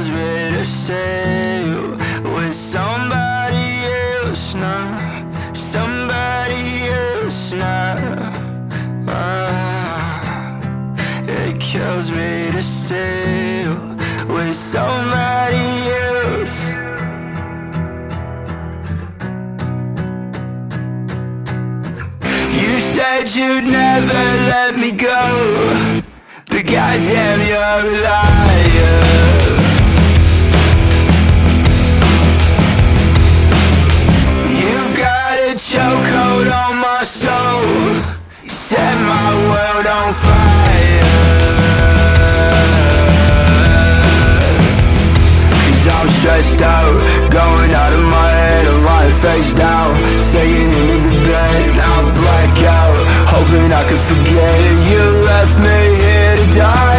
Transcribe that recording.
kills me to see you with somebody else now, somebody else now. It kills me to see you with somebody else. You said you'd never let me go, but goddamn, you're a liar. You got a chokehold on my soul, you set my world on fire. 'Cause I'm stressed out, going out of my head, I'm lying face down, saying into the bed, now I black out, hoping I could forget. You left me here to die.